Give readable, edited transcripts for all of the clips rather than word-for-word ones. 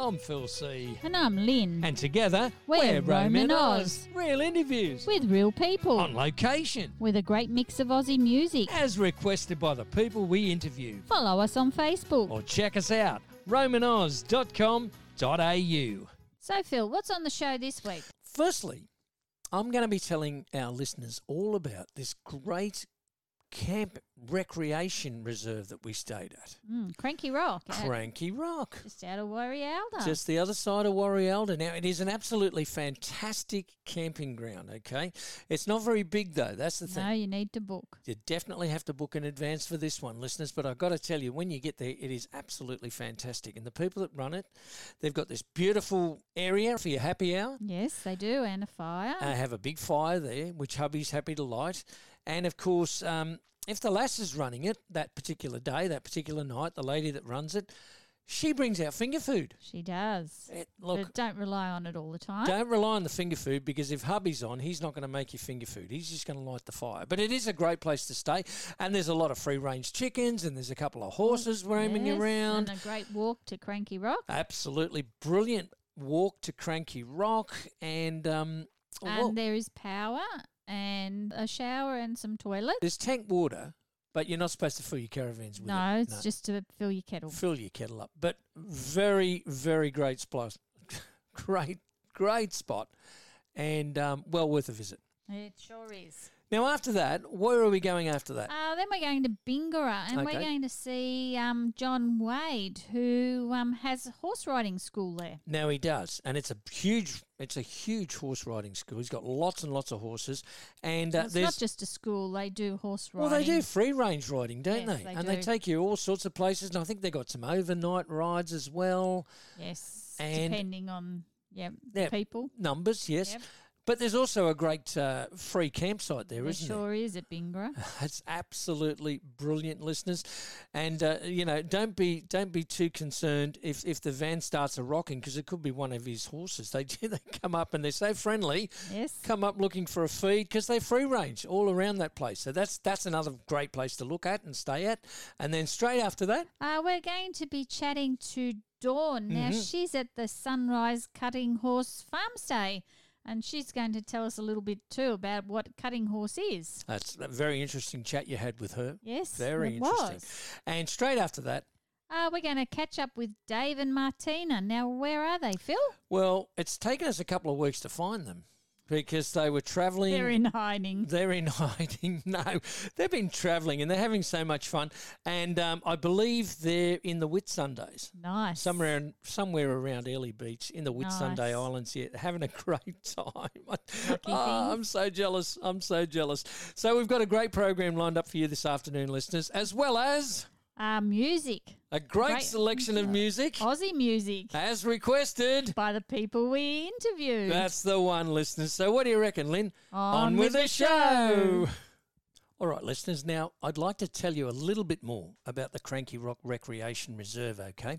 I'm Phil C. And I'm Lynn. And together, We're Roman Oz. Real interviews. With real people. On location. With a great mix of Aussie music. As requested by the people we interview. Follow us on Facebook. Or check us out, romanoz.com.au. So, Phil, what's on the show this week? Firstly, I'm going to be telling our listeners all about this great camp recreation reserve that we stayed at. Cranky Rock. Cranky Rock. Just out of Warialda. Just the other side of Warialda. Now, it is an absolutely fantastic camping ground, okay? It's not very big, though. That's the thing. No, you need to book. You definitely have to book in advance for this one, listeners. But I've got to tell you, when you get there, it is absolutely fantastic. And the people that run it, they've got this beautiful area for your happy hour. Yes, they do, and a fire. Have a big fire there, which hubby's happy to light. And, of course, if the lass is running it that particular day, that particular night, the lady that runs it, she brings out finger food. She does. Look, but don't rely on it all the time. Don't rely on the finger food, because if hubby's on, he's not going to make you finger food. He's just going to light the fire. But it is a great place to stay. And there's a lot of free-range chickens, and there's a couple of horses roaming around. And a great walk to Cranky Rock. Absolutely brilliant walk to Cranky Rock. And there is power and a shower and some toilets. There's tank water, but you're not supposed to fill your caravans with it. No, it's just to fill your kettle. Fill your kettle up. But very, very great spot. great spot. And well worth a visit. It sure is. Now, after that, where are we going after that? Then we're going to Bingara, and we're going to see John Wade, who has a horse riding school there. Now he does, and it's a huge horse riding school. He's got lots and lots of horses, and it's not just a school; they do horse riding. Well, they do free range riding, don't yes, they? And they take you all sorts of places, and I think they've got some overnight rides as well. Yes, and depending on people numbers. Yes. Yep. But there's also a great free campsite there, isn't there? Sure is at Bingara. It's absolutely brilliant, listeners. And don't be too concerned if the van starts a rocking, because it could be one of his horses. They come up and they're so friendly. Yes. Come up looking for a feed, because they're free range all around that place. So that's another great place to look at and stay at. And then straight after that, we're going to be chatting to Dawn. Now she's at the Sunrise Cutting Horse Farm Stay. And she's going to tell us a little bit too about what cutting horse is. That's a very interesting chat you had with her. Yes, very interesting. And straight after that, we're going to catch up with Dave and Martina. Now, where are they, Phil? Well, it's taken us a couple of weeks to find them, because they were travelling. They're in hiding. No, they've been travelling and they're having so much fun. And I believe they're in the Whitsundays. Nice. Somewhere around Airlie Beach in the Whitsunday Islands. Yeah, having a great time. I'm so jealous. So we've got a great program lined up for you this afternoon, listeners, as well as music. A great selection of music. Aussie music. As requested. By the people we interviewed. That's the one, listeners. So what do you reckon, Lynn? On with the show. All right, listeners. Now, I'd like to tell you a little bit more about the Cranky Rock Recreation Reserve, okay?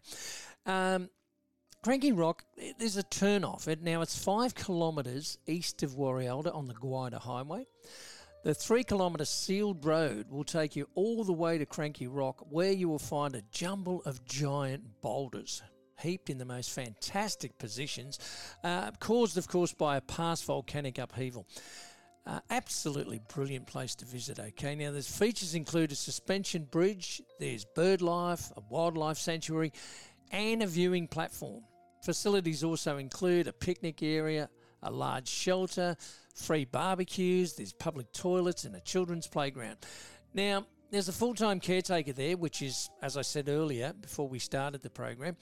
Cranky Rock, there's a turn-off. Now, it's 5 kilometres east of Warialda on the Gwyda Highway. The 3-kilometre sealed road will take you all the way to Cranky Rock, where you will find a jumble of giant boulders heaped in the most fantastic positions, caused, of course, by a past volcanic upheaval. Absolutely brilliant place to visit, okay? Now, there's features include a suspension bridge, there's bird life, a wildlife sanctuary, and a viewing platform. Facilities also include a picnic area, a large shelter, free barbecues, there's public toilets and a children's playground. Now, there's a full-time caretaker there, which is, as I said earlier, before we started the program,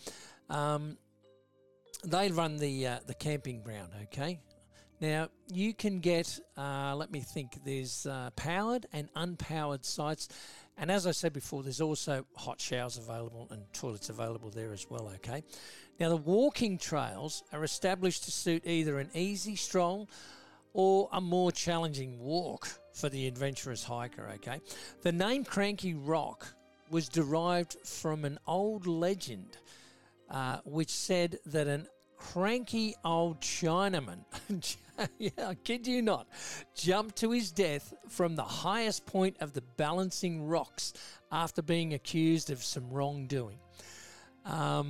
they run the camping ground, okay? Now, you can get, there's powered and unpowered sites. And as I said before, there's also hot showers available and toilets available there as well, okay? Now, the walking trails are established to suit either an easy stroll or a more challenging walk for the adventurous hiker, okay? The name Cranky Rock was derived from an old legend which said that an cranky old Chinaman, I kid you not, jumped to his death from the highest point of the Balancing Rocks after being accused of some wrongdoing.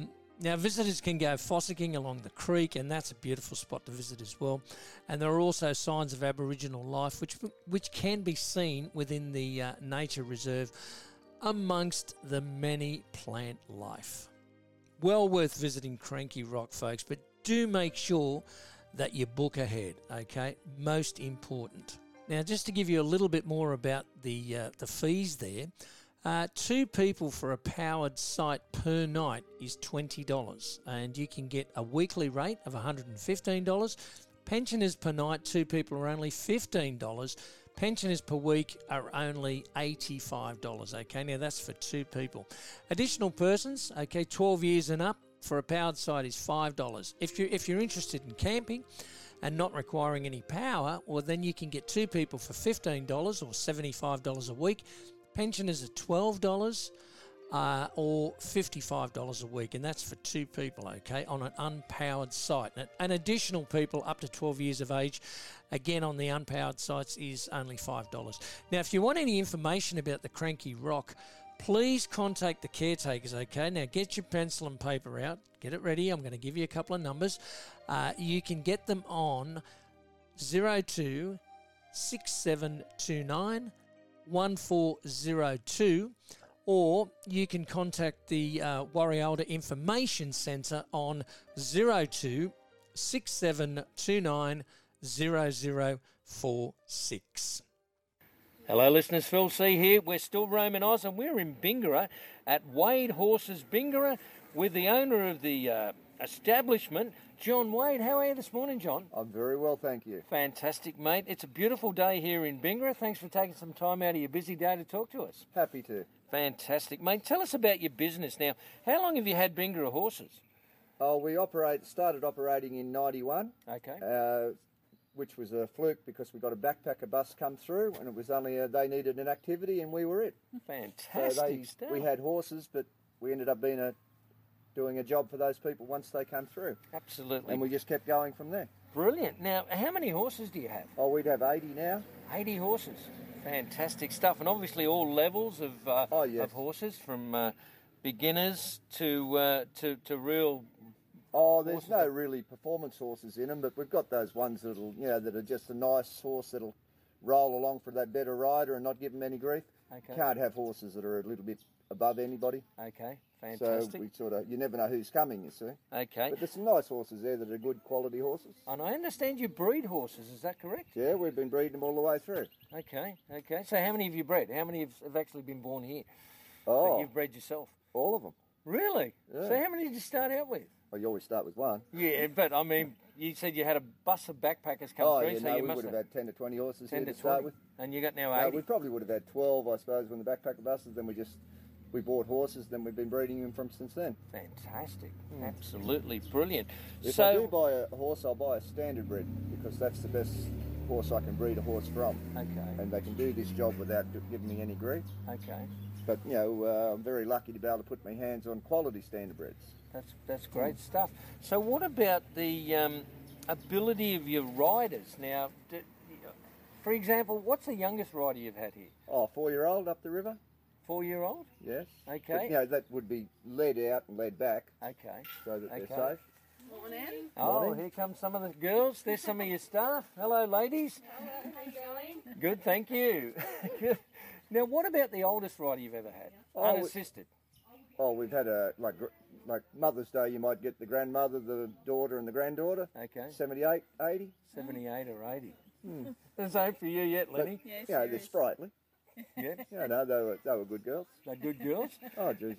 Now, visitors can go fossicking along the creek, and that's a beautiful spot to visit as well. And there are also signs of Aboriginal life, which can be seen within the nature reserve amongst the many plant life. Well worth visiting Cranky Rock, folks, but do make sure that you book ahead, okay? Most important. Now, just to give you a little bit more about the fees there, 2 people for a powered site per night is $20, and you can get a weekly rate of $115. Pensioners per night, 2 people are only $15. Pensioners per week are only $85, okay? Now, that's for 2 people. Additional persons, okay, 12 years and up, for a powered site is $5. If you're interested in camping and not requiring any power, well, then you can get 2 people for $15 or $75 a week. Pensioners are $12 or $55 a week, and that's for 2 people, okay, on an unpowered site. And additional people up to 12 years of age, again, on the unpowered sites is only $5. Now, if you want any information about the Cranky Rock, please contact the caretakers, okay? Now, get your pencil and paper out. Get it ready. I'm going to give you a couple of numbers. You can get them on 02 6729 1402, or you can contact the Warrialda Information Centre on 02 6729 0046. Hello listeners, Phil C here. We're still roaming Oz and we're in Bingara at Wade Horses Bingara with the owner of the establishment, John Wade. How are you this morning, John? I'm very well, thank you. Fantastic, mate. It's a beautiful day here in Bingara. Thanks for taking some time out of your busy day to talk to us. Happy to. Fantastic, mate. Tell us about your business now. How long have you had Bingara horses? Oh, we started operating in 91. Okay. Which was a fluke because we got a backpacker bus come through and it was only they needed an activity and we were it. Fantastic stuff. We had horses, but we ended up doing a job for those people once they come through. Absolutely. And we just kept going from there. Brilliant. Now, how many horses do you have? Oh, we'd have 80 now. 80 horses. Fantastic stuff. And obviously all levels of yes. horses, from beginners to real... Oh, there's no really performance horses in them, but we've got those ones that are just a nice horse that'll roll along for that better rider and not give them any grief. Okay. Can't have horses that are a little bit above anybody. Okay, fantastic. So you never know who's coming, you see. Okay. But there's some nice horses there that are good quality horses. And I understand you breed horses, is that correct? Yeah, we've been breeding them all the way through. Okay. So how many have you bred? How many have actually been born here Oh, that you've bred yourself? all of them. Really? Yeah. So how many did you start out with? Well, you always start with one. Yeah, but I mean, you said you had a bus of backpackers come through, Yeah, so no, you we must would have had 10 to 20 horses 10 here to to start 20, with. and you got now No, 80. we probably would have had 12, I suppose, when the backpacker buses. Then we bought horses, then we've been breeding them from since then. Fantastic. Absolutely brilliant. If I do buy a horse, I'll buy a standard bred because that's the best horse I can breed a horse from. Okay. And they can do this job without giving me any grief. Okay. But, I'm very lucky to be able to put my hands on quality standard breds. That's great stuff. So what about the ability of your riders? Now, for example, what's the youngest rider you've had here? Oh, 4-year-old up the river? 4-year-old? Yes. Okay. But, that would be led out and led back Okay. so that they're Okay. safe. Morning. Oh, Morning. here come some of the girls. There's some of your staff. Hello, ladies. Hello, how you going? Good, thank you. Good. Now, what about the oldest rider you've ever had? Oh, Unassisted. Oh, we've had like Mother's Day, you might get the grandmother, the daughter and the granddaughter. Okay. 78, 80. 78 or 80. There's hope for you yet, Lenny. Yes, Yeah, they're sprightly. Yeah. Yeah, no, they were good girls. They're good girls. Oh, geez.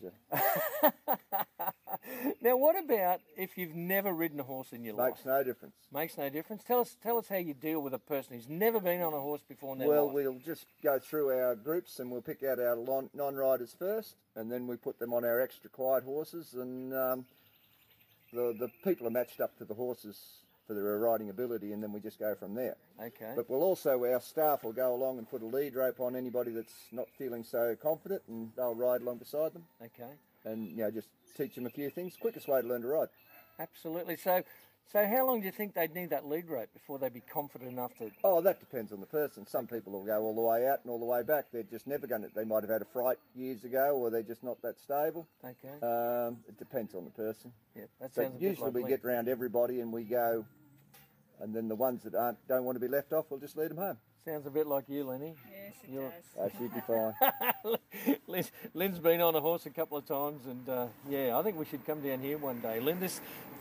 Now, what about if you've never ridden a horse in your life? Makes no difference. Makes no difference. Tell us how you deal with a person who's never been on a horse before in their Well, life. we'll just go through our groups and we'll pick out our non-riders first, and then we put them on our extra quiet horses, and the people are matched up to the horses for their riding ability, and then we just go from there. Okay. But our staff will go along and put a lead rope on anybody that's not feeling so confident, and they'll ride along beside them, Okay. and just teach them a few things. Quickest way to learn to ride. Absolutely. So, So how long do you think they'd need that lead rope before they'd be confident enough to... Oh, that depends on the person. Some people will go all the way out and all the way back. They're just never going to... They might have had a fright years ago, or they're just not that stable. Okay. It depends on the person. Yeah, that But sounds a bit usually like we Lynn. get round everybody and we go, and then the ones that don't want to be left off, we'll just lead them home. Sounds a bit like you, Lenny. Yes, it You're- does. She'd be fine. Lynn's been on a horse a couple of times, and yeah, I think we should come down here one day. Lynn, this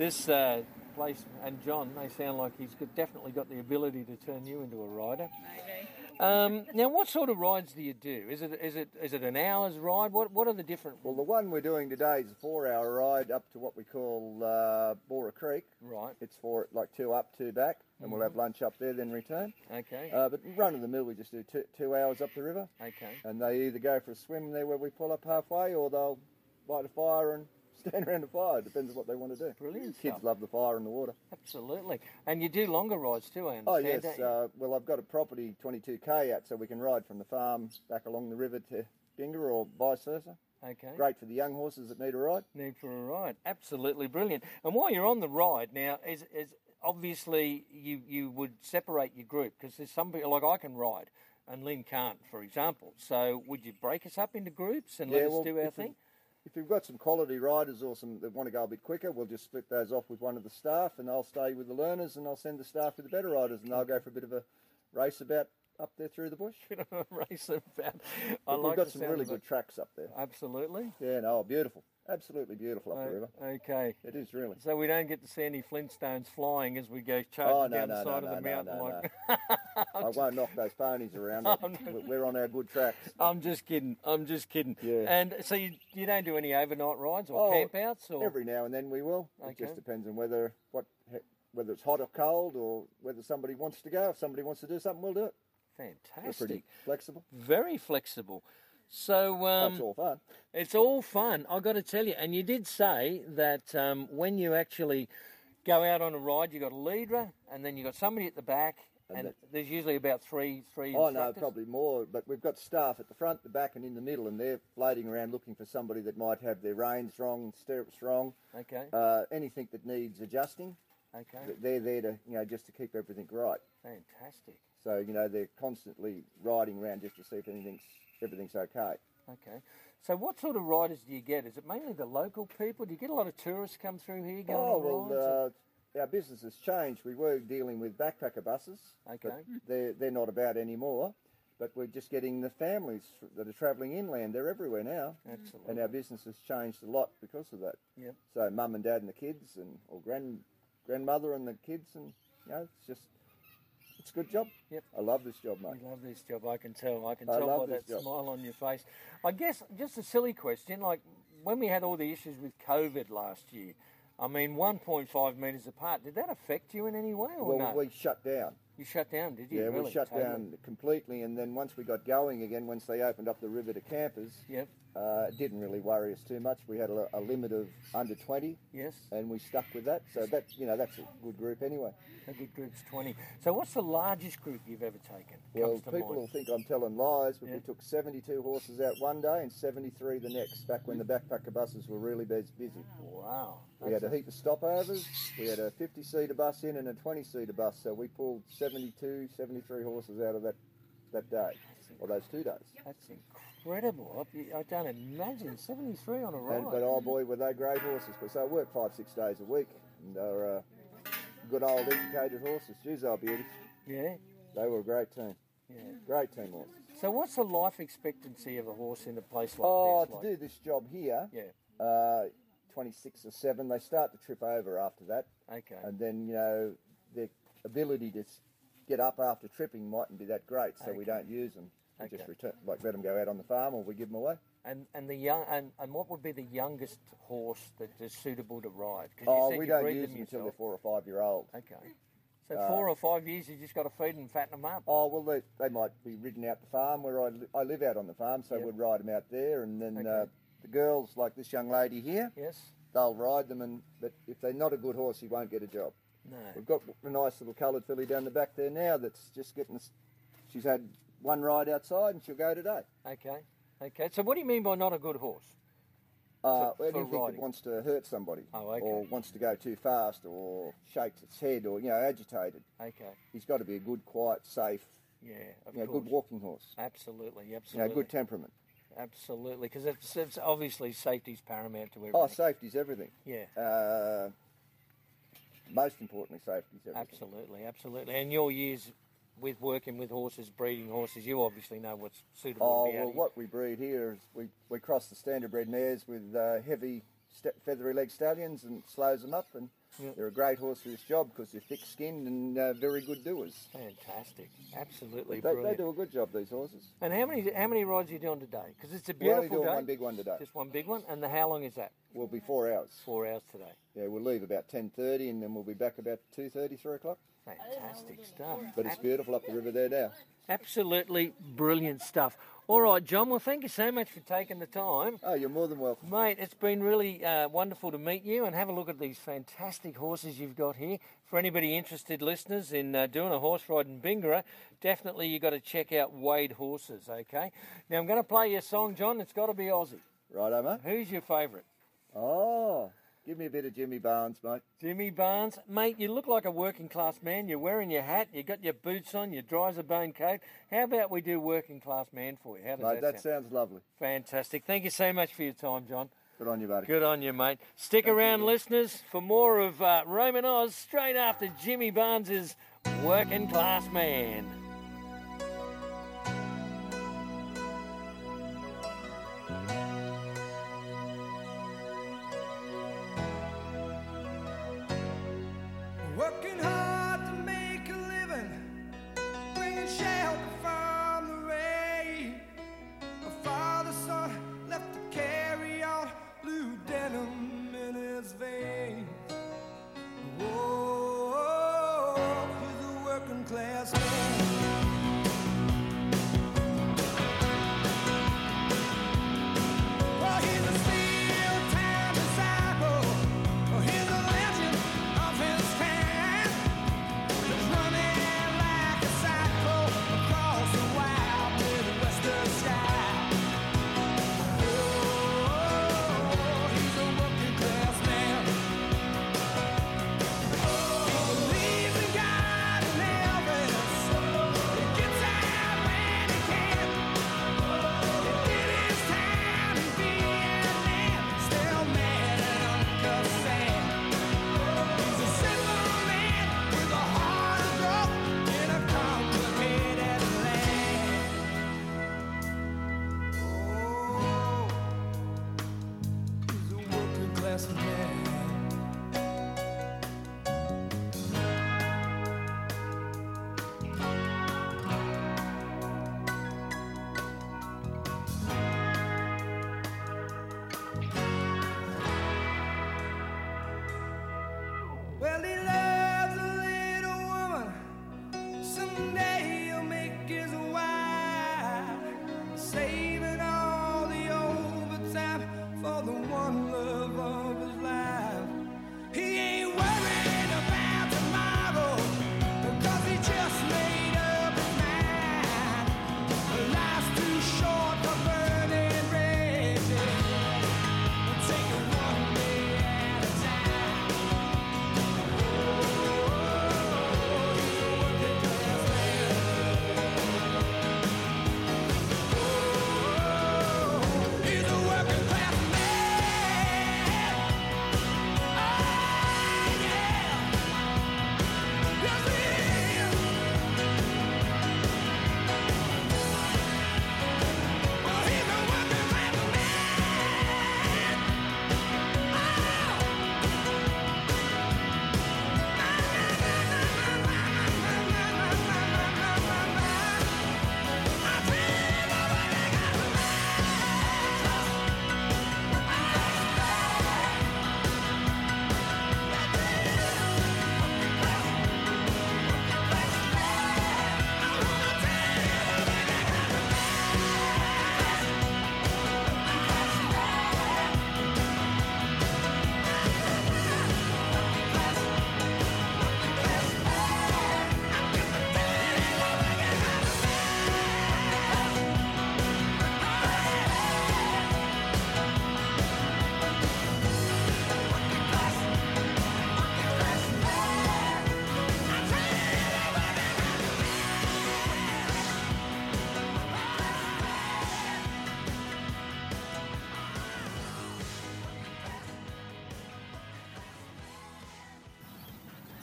place and John, they sound like definitely got the ability to turn you into a rider. Maybe. Now, what sort of rides do you do? Is it an hour's ride? What are the different? Well, the one we're doing today is a 4-hour ride up to what we call Bora Creek. Right. It's for like 2 up, 2 back, and we'll have lunch up there, then return. Okay. But run of the mill, we just do 2 hours up the river, Okay. and they either go for a swim there where we pull up halfway, or they'll light a fire and stand around the fire. Depends on what they want to do. Brilliant Kids stuff. love the fire and the water. Absolutely. And you do longer rides too, I Oh understand. yes, don't you? well I've got a property 22k out, so we can ride from the farm back along the river to Ginga, or vice versa. Okay. Great for the young horses that need a ride. Need for a ride. Absolutely brilliant. And while you're on the ride now, is obviously you would separate your group, because there's some people, like I can ride and Lynn can't, for example. So would you break us up into groups and let us do our thing? If you've got some quality riders or some that want to go a bit quicker, we'll just split those off with one of the staff, and I'll stay with the learners, and I'll send the staff with the better riders, and they'll go for a bit of a race about up there through the bush. Bit of a race about. But we've got some really good tracks up there. Absolutely. Yeah, no, beautiful. Absolutely beautiful up the river. Okay. It is really. So we don't get to see any Flintstones flying as we go Oh, charging no, down the no, side no, of the no, mountain. no, like I won't knock those ponies around. We're on our good tracks. I'm just kidding. Yeah. And so you don't do any overnight rides or campouts, or Every now and then we will. It Okay. just depends on whether it's hot or cold, or whether somebody wants to go. If somebody wants to do something, we'll do it. We're fantastic. pretty flexible. Very flexible. So That's all fun. it's all fun, I've got to tell you. And you did say that when you actually go out on a ride, you got a leader, and then you got somebody at the back, and there's usually about three Oh instructors. no, probably more. But we've got staff at the front, the back, and in the middle, and they're floating around looking for somebody that might have their reins wrong, stirrups wrong, Okay. anything that needs adjusting. Okay. They're there to just to keep everything right. Fantastic. So they're constantly riding around just to see if everything's okay. Okay. So what sort of riders do you get? Is it mainly the local people? Do you get a lot of tourists come through here going Oh on rides? well, our business has changed. We were dealing with backpacker buses, Okay. but they're not about anymore. But we're just getting the families that are travelling inland. They're everywhere now, Absolutely. and our business has changed a lot because of that. Yep. So mum and dad and the kids, or grandmother and the kids, and it's a good job. Yep. I love this job, mate. You love this job, I can tell. I can I tell love by this that job. smile on your face. I guess just a silly question, like when we had all the issues with COVID last year, I mean, 1.5 metres apart, did that affect you in any way or Well, no? we shut down. You shut down, did you? Yeah, really? we shut Totally. down completely, and then once we got going again, once they opened up the river to campers, Yep. it didn't really worry us too much. We had a limit of under 20, Yes. and we stuck with that. So that's a good group anyway. A good group's 20. So what's the largest group you've ever taken? Well, Comes to people mind. will think I'm telling lies, but Yeah. we took 72 horses out one day and 73 the next, back when the backpacker buses were really busy. Wow. We had a heap of stopovers. We had a 50-seater bus in and a 20-seater bus, so we pulled 72, 73 horses out of that day, or those 2 days. That's incredible. I don't imagine 73 on a ride. But oh boy, were they great horses. But so I work 5-6 days a week, and they're good old educated horses. Geez, they were beauties. Yeah. They were a great team. Yeah. Great team horses. So what's the life expectancy of a horse in a place like Oh, this? to do this job here, Yeah. 26 or 7, they start to trip over after that. Okay. And then, their ability to get up after tripping mightn't be that great, so we Okay. don't use them. We just Okay. let them go out on the farm, or we give them away. And the young and what would be the youngest horse that is suitable to ride? 'Cause you Oh, said we you don't breed use them them until they're yourself. 4 or 5 year old. Okay. So 4 or 5 years, you just got to feed and fatten them up. Oh, well, they might be ridden out the farm where I live out on the farm, so Yep. we'd ride them out there, and then Okay. the girls, like this young lady here, Yes. they'll ride them, but if they're not a good horse, he won't get a job. No. We've got a nice little coloured filly down the back there now that's just she's had one ride outside and she'll go today. Okay. Okay. So what do you mean by not a good horse? Anything that riding? wants to hurt somebody, Oh, okay. or wants to go too fast, or shakes its head, or agitated. Okay. He's got to be a good, quiet, safe, Yeah, of good course. walking horse. Absolutely, absolutely. Good temperament. Absolutely, because it's obviously safety's paramount to everything. Oh, safety's everything. Yeah. Most importantly, safety's everything. Absolutely, absolutely. And your years with working with horses, breeding horses, you obviously know what's suitable Oh, to be out well, of what we breed here is we cross the standard bred mares with heavy feathery leg stallions, and slows them up, and they're a great horse for this job because they're thick-skinned and very good doers. Fantastic, absolutely They brilliant. do a good job, these horses. And how many rides are you doing today? Because it's a We're only beautiful doing day. one big one today. Just one big one. And how long is that? We'll be 4 hours. 4 hours today. Yeah, we'll leave about 10:30, and then we'll be back about 2:30, 3 o'clock. Fantastic stuff. But it's beautiful up the river there now. Absolutely brilliant stuff. All right, John, well, thank you so much for taking the time. Oh, you're more than welcome. Mate, it's been really wonderful to meet you and have a look at these fantastic horses you've got here. For anybody interested, listeners, in doing a horse ride in Bingara, definitely you've got to check out Wade Horses, okay? Now, I'm going to play you a song, John. It's got to be Aussie. Righto, mate. Who's your favourite? Oh, give me a bit of Jimmy Barnes, mate. Jimmy Barnes. Mate, you look like a working class man. You're wearing your hat, you got your boots on, your dry's a bone coat. How about we do working class man for you? How does Mate, that that sound? sounds lovely. Fantastic. Thank you so much for your time, John. Good on you, buddy. Good on you, mate. Stick around, listeners, for more of Roman Oz straight after Jimmy Barnes's Working Class Man. Working hard to make a living, bringing shelter from the rain. My father's son left to carry on, blue denim in his veins. Oh, he's a working class man.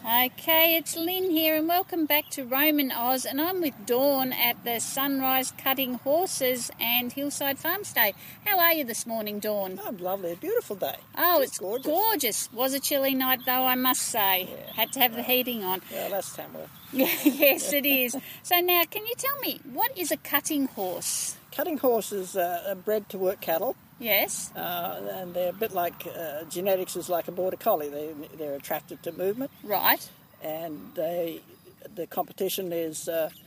Okay, it's Lynn here and welcome back to Roman Oz, and I'm with Dawn at the Sunrise Cutting Horses and Hillside Farmstay. How are you this morning, Dawn? Oh, lovely. A beautiful day. Oh, Just it's gorgeous. gorgeous. Was a chilly night though, I must say. Yeah. Had to have the heating on. Yeah, that's Tamworth. Yes, it is. So now, can you tell me, what is a cutting horse? Cutting horses are bred to work cattle, Yes. and they're a bit like genetics is like a border collie. They're attracted to movement, Right. and the competition is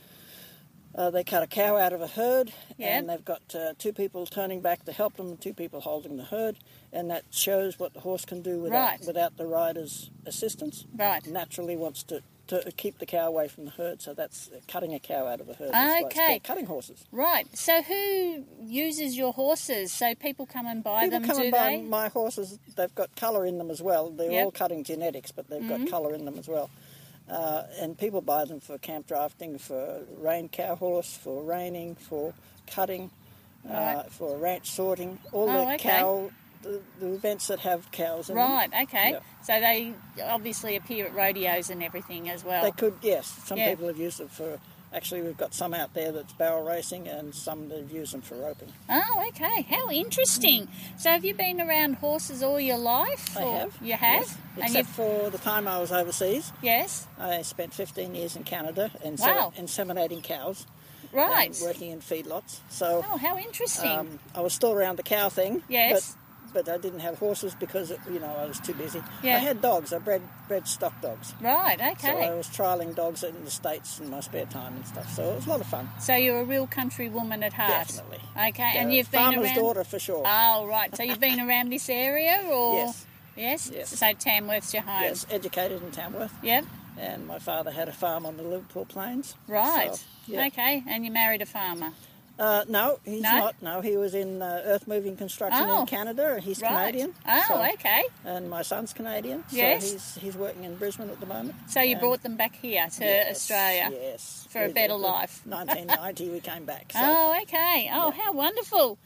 they cut a cow out of a herd, Yeah. and they've got two people turning back to help them and two people holding the herd, and that shows what the horse can do Right. without the rider's assistance. Right. Naturally wants to keep the cow away from the herd, so that's cutting a cow out of a herd. That's why it's Okay. called cutting horses. Right. So who uses your horses? So people come and buy People them, come do and buy they? my horses. They've got colour in them as well. They're Yep. all cutting genetics, but they've got colour in them as well. And people buy them for camp drafting, for rein cow horse, for reining, for cutting, Right. for ranch sorting. All Oh, the okay. cow, the events that have cows in them. Right, okay. Yeah. So they obviously appear at rodeos and everything as well. They could, yes. Some Yeah. people have used them for. Actually, we've got some out there that's barrel racing, and some that have used them for roping. Oh, okay. How interesting. So have you been around horses all your life? I or- have. You have? Yes. And Except for the time I was overseas. Yes. I spent 15 years in Canada and Wow. inseminating cows Right. and working in feedlots. So Oh, how interesting. I was still around the cow thing. Yes. But I didn't have horses because I was too busy. Yeah. I had dogs. I bred stock dogs. Right, So okay. I was trialling dogs in the States in my spare time and stuff. So it was a lot of fun. So you're a real country woman at heart. Definitely. Okay, and you've been farmer's around. daughter for sure. Oh, right. So you've been around this area, or Yes. Yes. Yes. So Tamworth's your home. Yes, educated in Tamworth. Yep. And my father had a farm on the Liverpool Plains. Right. So, yeah. Okay. And you married a farmer. No, he's No? not. No, he was in earth moving construction Oh. in Canada. He's Right. Canadian. Oh, so- okay. And my son's Canadian. Yes. So he's working in Brisbane at the moment. So you And- brought them back here to Yes, Australia. Yes. for a better life. 1990 we came back. So. Oh, okay. Oh, how wonderful.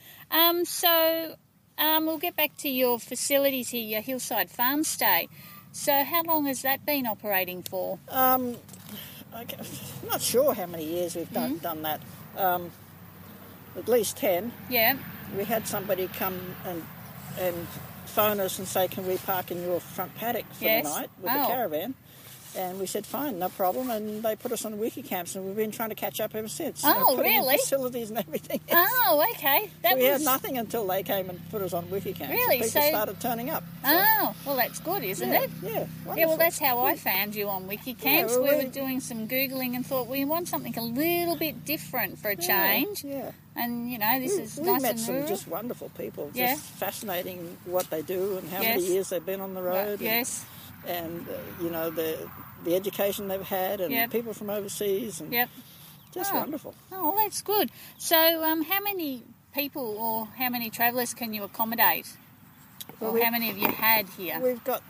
We'll get back to your facilities here, your Hillside Farmstay. So how long has that been operating for? I'm not sure how many years we've done that. At least 10. Yeah. We had somebody come and phone us and say, can we park in your front paddock for Yes. the night with Oh. the caravan? And we said, fine, no problem. And they put us on wiki camps, and we've been trying to catch up ever since. Oh, putting in really? facilities and everything. Oh, okay. So we had nothing until they came and put us on wiki camps. Really? People So- started turning up. So, Oh, well, that's good, isn't yeah, it? Yeah, Yeah, wonderful. well, that's how I found you on Wikicamps. well, we we- were doing some Googling and thought we want something a little bit different for a change. Yeah. And, you know, this is We nice met and some rural. just wonderful people. Yeah. Just fascinating what they do and how Yes. many years they've been on the Right, road. yes. And the education they've had, and Yep. people from overseas, and Yep. just Oh. wonderful. Oh, well, that's good. So, how many people or how many travellers can you accommodate? Well, Or we- how many have you had here? We've got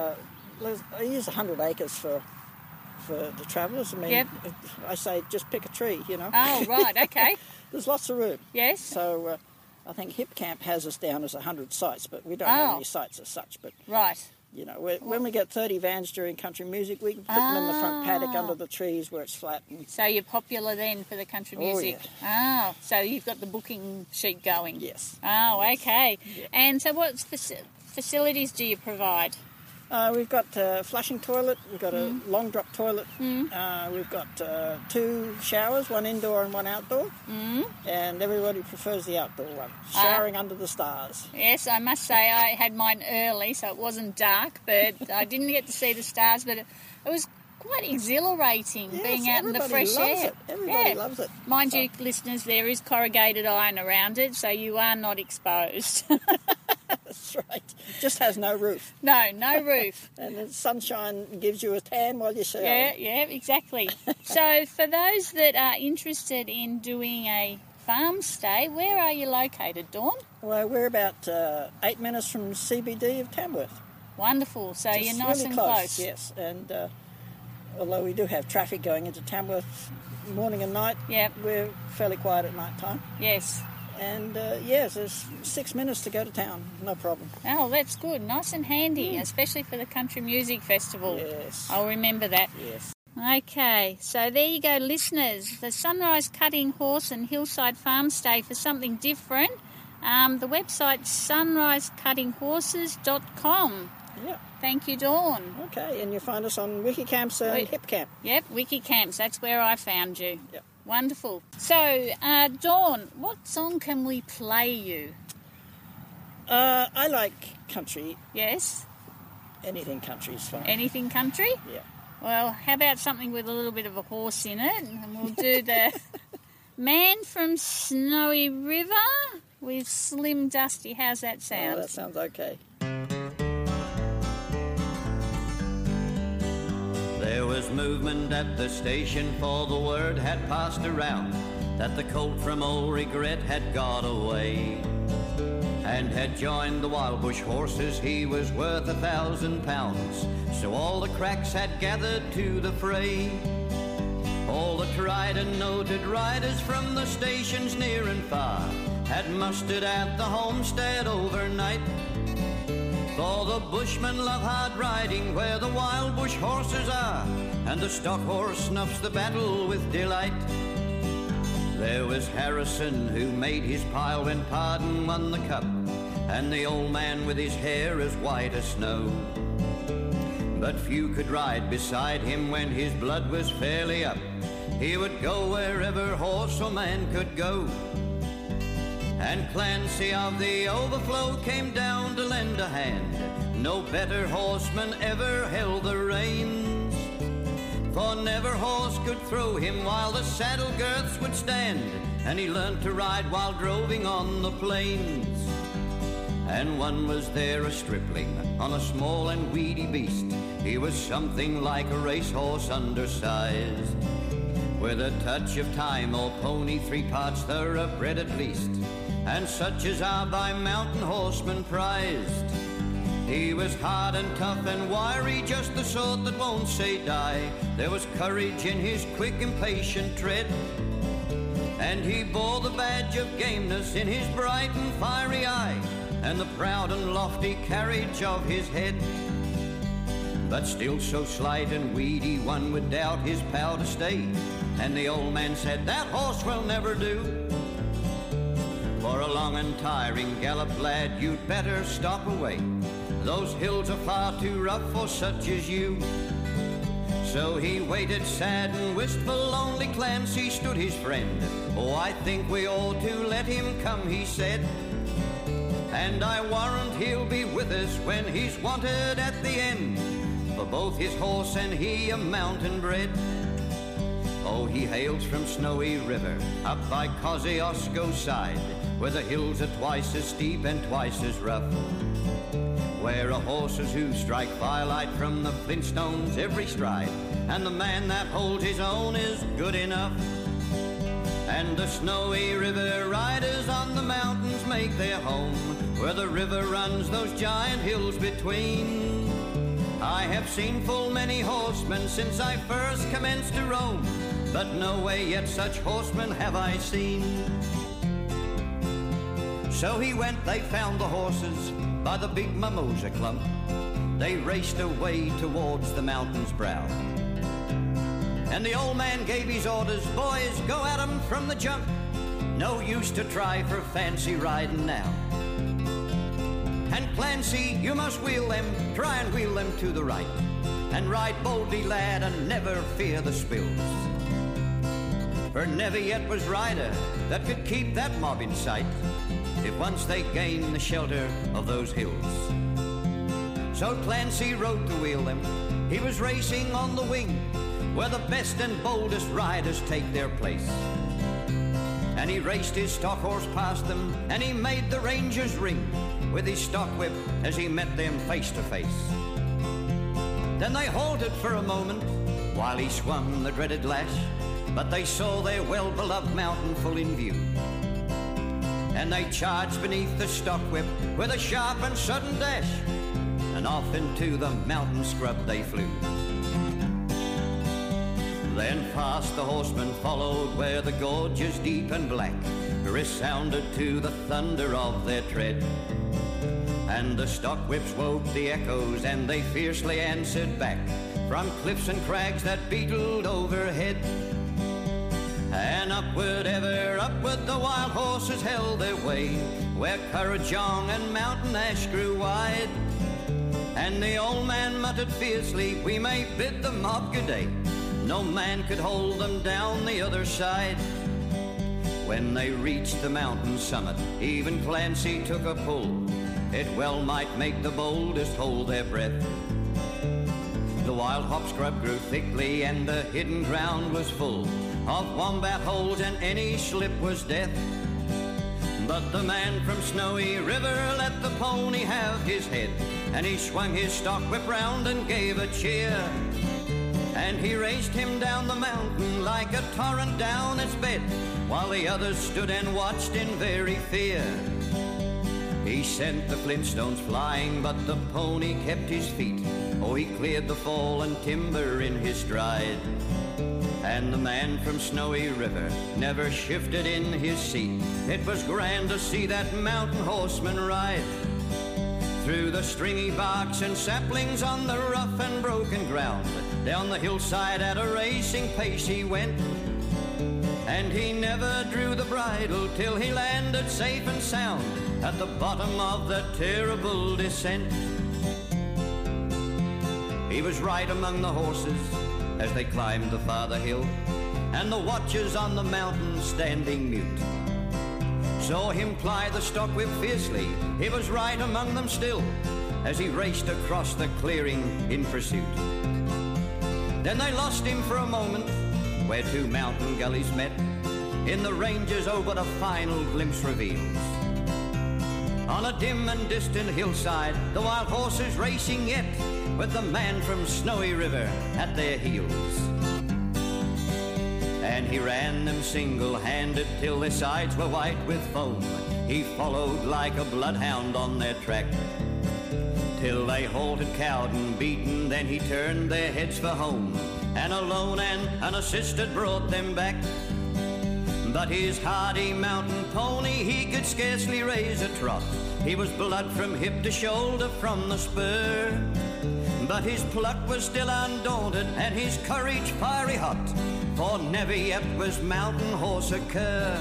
I use 100 acres for the travellers. I mean, Yep. I say just pick a tree. Oh, right, okay. There's lots of room. Yes. So I think Hip Camp has us down as 100 sites, but we don't have Oh. any sites as such. But Right. when we get 30 vans during country music, we can put them in the front paddock Ah. under the trees where it's flat. And So you're popular then for the country Oh, music. Oh, so you've got the booking sheet going. yes, Oh, okay. And so what facilities do you provide? we've got a flushing toilet. We've got a Mm. long drop toilet. We've got 2 showers, one indoor and one outdoor. And everybody prefers the outdoor one. Showering under the stars. Yes, I must say I had mine early, so it wasn't dark, but I didn't get to see the stars, but it was quite exhilarating Yes, being out in the everybody fresh loves air. it. Everybody Yeah. loves it. Mind So- you, listeners, there is corrugated iron around it, so you are not exposed. That's right. Just has no roof. No roof. And the sunshine gives you a tan while you're showering. Yeah, exactly. So for those that are interested in doing a farm stay, where are you located, Dawn? Well, we're about 8 minutes from CBD of Tamworth. Wonderful. So Just you're nice really and close. close. Yes, and although we do have traffic going into Tamworth morning and night, Yep. we're fairly quiet at night time. Yes. And yes, there's 6 minutes to go to town, no problem. Oh, that's good. Nice and handy, especially for the Country Music Festival. Yes. I'll remember that. Yes. Okay, so there you go, listeners. The Sunrise Cutting Horse and Hillside Farm Stay for something different. The website's sunrisecuttinghorses.com. Yeah. Thank you, Dawn. Okay, and you'll find us on Wikicamps and HipCamp. Yep, Wikicamps. That's where I found you. Yep. Wonderful. So, Dawn, what song can we play you? I like country. Yes? Anything country is fine. Anything country? Yeah. Well, how about something with a little bit of a horse in it? And we'll do the Man from Snowy River with Slim Dusty. How's that sound? Oh, that sounds okay. There was movement at the station, for the word had passed around that the colt from Old Regret had got away and had joined the Wild Bush horses. He was worth £1,000, so all the cracks had gathered to the fray. All the tried and noted riders from the stations near and far had mustered at the homestead overnight. For the bushmen love hard riding where the Wild Bush horses are, and the stock horse snuffs the battle with delight. There was Harrison who made his pile when Pardon won the cup, and the old man with his hair as white as snow. But few could ride beside him when his blood was fairly up. He would go wherever horse or man could go. And Clancy of the Overflow came down to lend a hand. No better horseman ever held the reins, for never horse could throw him while the saddle girths would stand, and he learned to ride while droving on the plains. And one was there, a stripling, on a small and weedy beast. He was something like a racehorse undersized, with a touch of time or pony, 3 parts thoroughbred at least, and such as are by mountain horsemen prized. He was hard and tough and wiry, just the sort that won't say die. There was courage in his quick, impatient tread, and he bore the badge of gameness in his bright and fiery eye, and the proud and lofty carriage of his head. But still so slight and weedy, one would doubt his power to stay, and the old man said, "That horse will never do. For a long and tiring gallop, lad, you'd better stop away. Those hills are far too rough for such as you." So he waited sad and wistful, only Clancy stood his friend. "Oh, I think we ought to let him come," he said, "and I warrant he'll be with us when he's wanted at the end, for both his horse and he are mountain bred." Oh, he hails from Snowy River, up by Kosciuszko's side, where the hills are twice as steep and twice as rough, where are horses who strike firelight from the flintstones every stride, and the man that holds his own is good enough. And the Snowy River riders on the mountains make their home, where the river runs those giant hills between. I have seen full many horsemen since I first commenced to roam, but no way yet such horsemen have I seen. So he went, they found the horses by the big mimosa clump. They raced away towards the mountain's brow, and the old man gave his orders, "Boys, go at 'em from the jump. No use to try for fancy riding now. And Clancy, you must wheel them, try and wheel them to the right, and ride boldly, lad, and never fear the spills. For never yet was rider that could keep that mob in sight, if once they gained the shelter of those hills." So Clancy rode to wheel them. He was racing on the wing, where the best and boldest riders take their place. And he raced his stock horse past them, and he made the rangers ring with his stock whip as he met them face to face. Then they halted for a moment while he swung the dreaded lash, but they saw their well-beloved mountain full in view, and they charged beneath the stock whip with a sharp and sudden dash, and off into the mountain scrub they flew. Then fast the horsemen followed where the gorge is deep and black, resounded to the thunder of their tread. And the stock whips woke the echoes, and they fiercely answered back from cliffs and crags that beetled overhead. And upward, ever upward, the wild horses held their way, where Currajong and Mountain Ash grew wide. And the old man muttered fiercely, "We may bid the mob good day, no man could hold them down the other side." When they reached the mountain summit, even Clancy took a pull. It well might make the boldest hold their breath. The wild hop scrub grew thickly, and the hidden ground was full of wombat holes, and any slip was death. But the man from Snowy River let the pony have his head, and he swung his stock whip round and gave a cheer. And he raced him down the mountain like a torrent down its bed, while the others stood and watched in very fear. He sent the flintstones flying, but the pony kept his feet. Oh, he cleared the fallen timber in his stride. And the man from Snowy River never shifted in his seat. It was grand to see that mountain horseman ride. Through the stringy barks and saplings on the rough and broken ground, down the hillside at a racing pace he went. And he never drew the bridle till he landed safe and sound at the bottom of the terrible descent. He was right among the horses as they climbed the farther hill, and the watchers on the mountain standing mute saw him ply the stock whip fiercely. He was right among them still as he raced across the clearing in pursuit. Then they lost him for a moment where two mountain gullies met. In the ranges, oh, but a final glimpse reveals on a dim and distant hillside the wild horses racing yet, with the man from Snowy River at their heels. And he ran them single-handed till their sides were white with foam. He followed like a bloodhound on their track till they halted cowed and beaten. Then he turned their heads for home, and alone and unassisted brought them back. But his hardy mountain pony, he could scarcely raise a trot. He was blood from hip to shoulder from the spur. But his pluck was still undaunted, and his courage fiery hot, for never yet was mountain horse a cur.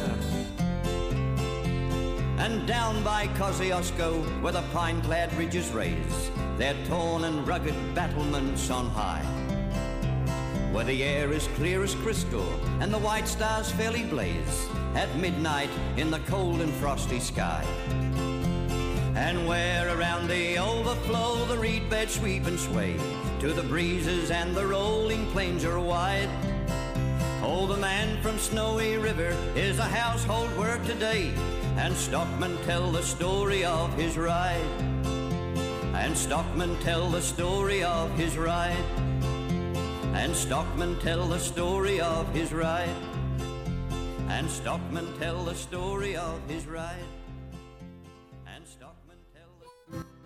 And down by Kosciuszko, where the pine-clad ridges raise their torn and rugged battlements on high, where the air is clear as crystal and the white stars fairly blaze at midnight in the cold and frosty sky, and where around the overflow the reed beds sweep and sway to the breezes and the rolling plains are wide. Oh, the man from Snowy River is a household word today, and stockmen tell the story of his ride. And stockmen tell the story of his ride. And stockmen tell the story of his ride. And stockmen tell the story of his ride. And stockmen tell the...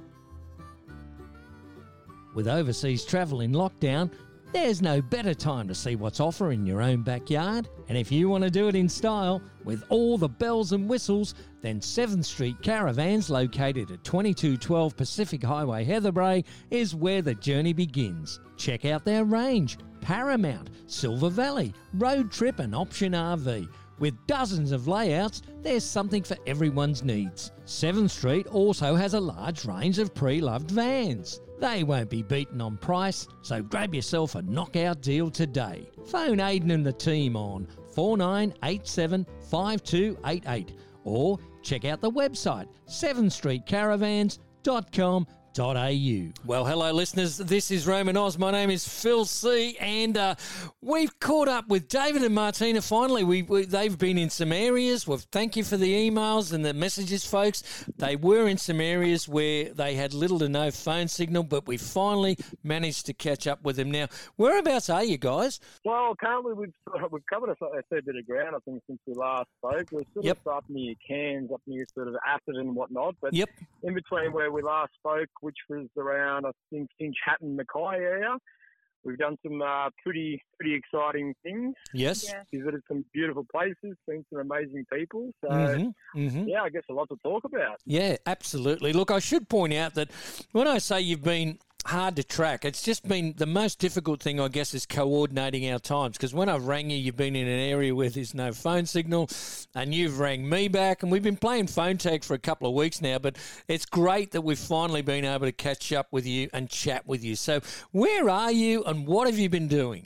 With overseas travel in lockdown, there's no better time to see what's offer in your own backyard. And if you want to do it in style, with all the bells and whistles, then 7th Street Caravans, located at 2212 Pacific Highway, Heatherbrae, is where the journey begins. Check out their range: Paramount, Silver Valley, Road Trip and Option RV. With dozens of layouts, there's something for everyone's needs. 7th Street also has a large range of pre-loved vans. They won't be beaten on price, so grab yourself a knockout deal today. Phone Aidan and the team on 4987 5288 or check out the website 7thstreetcaravans.com.au. Well, hello listeners, this is Roman Oz. My name is Phil C, and we've caught up with David and Martina finally. They've been in some areas. Well, thank you for the emails and the messages, folks. They were in some areas where they had little to no phone signal, but we finally managed to catch up with them. Now, whereabouts are you guys? Well, currently we've covered a fair bit of ground, I think, since we last spoke. We're sort of up near Cairns, up near sort of Atherton and whatnot, but in between where we last spoke, which was around, I think, Finch, Hatton, Mackay area, We've done some pretty exciting things. Yes. Yeah. Visited some beautiful places, seen some amazing people. So, yeah, I guess a lot to talk about. Yeah, absolutely. Look, I should point out that when I say you've been hard to track, it's just been the most difficult thing, I guess, is coordinating our times. Because when I've rang you, you've been in an area where there's no phone signal, and you've rang me back, and we've been playing phone tag for a couple of weeks now. But it's great that we've finally been able to catch up with you and chat with you. So where are you, and what have you been doing?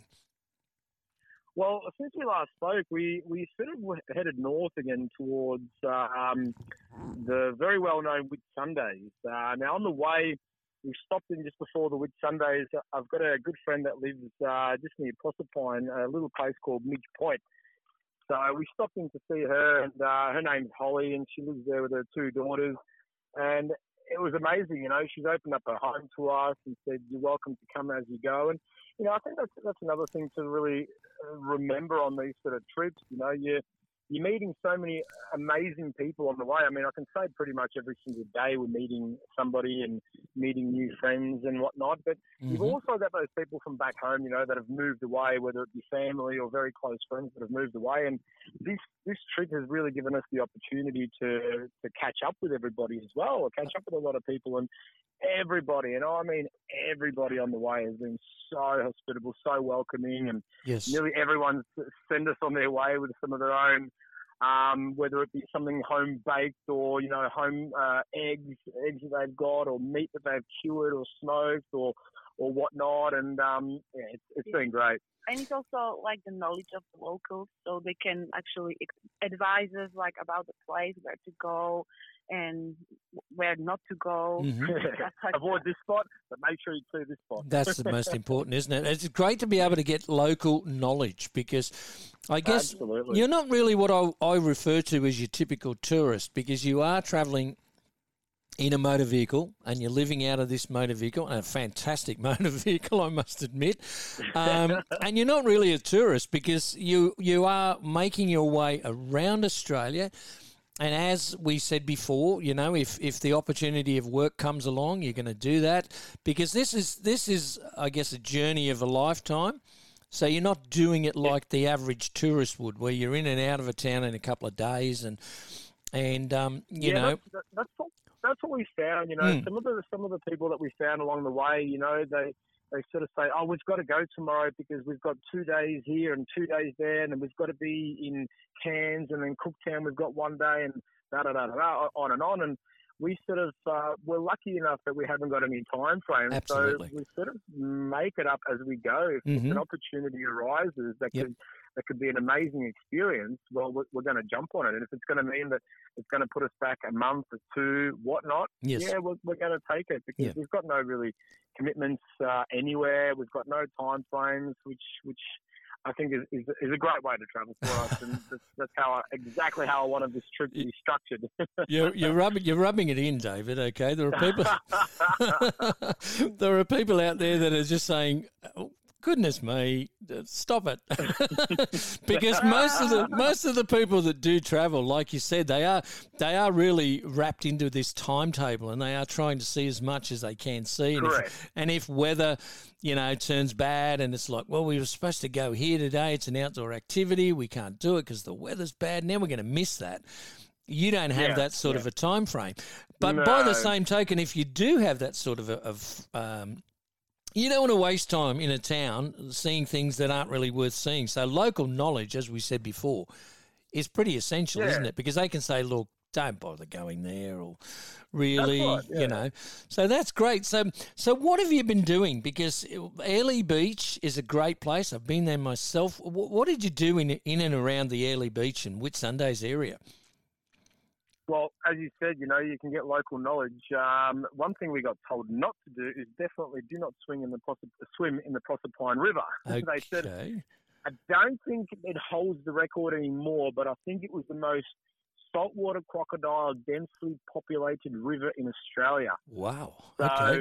Well, since we last spoke, we sort of headed north again towards the very well-known Whitsundays. Now, on the way, we stopped in just before the Whitsundays. I've got a good friend that lives just near Proserpine, a little place called Midge Point. So we stopped in to see her, and her name's Holly, and she lives there with her 2 daughters. And it was amazing, you know. She's opened up her home to us and said, "You're welcome to come as you go." And you know, I think that's another thing to really remember on these sort of trips. You know, you're meeting so many amazing people on the way. I mean, I can say pretty much every single day we're meeting somebody and meeting new friends and whatnot. But you've also got those people from back home, you know, that have moved away, whether it be family or very close friends that have moved away. And this trip has really given us the opportunity to catch up with everybody as well, or catch up with a lot of people. And everybody, and I mean everybody on the way has been so hospitable, so welcoming, and nearly everyone's sent us on their way with some of their own, whether it be something home baked or, you know, home eggs that they've got, or meat that they've cured or smoked or whatnot. And yeah, it's been great. And it's also like the knowledge of the locals, so they can actually advise us like about the place, where to go and where not to go. Avoid this spot, but make sure you clear this spot. That's the most important, isn't it? It's great to be able to get local knowledge, because I guess you're not really what I refer to as your typical tourist, because you are travelling in a motor vehicle, and you're living out of this motor vehicle, and a fantastic motor vehicle, I must admit. And you're not really a tourist, because you are making your way around Australia. And as we said before, you know, if the opportunity of work comes along, you're going to do that, because this is, I guess, a journey of a lifetime. So you're not doing it like the average tourist would, where you're in and out of a town in a couple of days, and you know. That's what we found, you know. Some of the people that we found along the way, you know, they sort of say, "Oh, we've got to go tomorrow because we've got 2 days here and 2 days there, and we've got to be in Cairns, and then Cooktown we've got 1 day," and on and on. And we sort of we're lucky enough that we haven't got any time frame. Absolutely. So we sort of make it up as we go. If an opportunity arises that could be an amazing experience, well, we're going to jump on it. And if it's going to mean that it's going to put us back a month or two, whatnot, we're going to take it, because we've got no really commitments anywhere. We've got no time frames, which I think is a great way to travel for us, and that's exactly how I wanted this trip to be structured. You're rubbing it in, David. Okay, there are people out there that are just saying, "Oh, goodness me, stop it," because most of the people that do travel, like you said, they are really wrapped into this timetable, and they are trying to see as much as they can see. And if weather, you know, turns bad, and it's like, well, we were supposed to go here today, it's an outdoor activity, we can't do it because the weather's bad, now we're going to miss that. You don't have that sort of a time frame. But by the same token, if you do have that sort of you don't want to waste time in a town seeing things that aren't really worth seeing. So local knowledge, as we said before, is pretty essential, isn't it? Because they can say, look, don't bother going there, or really, you know. So that's great. So what have you been doing? Because Airlie Beach is a great place. I've been there myself. What did you do in and around the Airlie Beach and Whitsundays area? Well, as you said, you know, you can get local knowledge. One thing we got told not to do is definitely do not swim in the Proserpine River. Okay. They said, I don't think it holds the record anymore, but I think it was the most saltwater crocodile densely populated river in Australia. Wow. So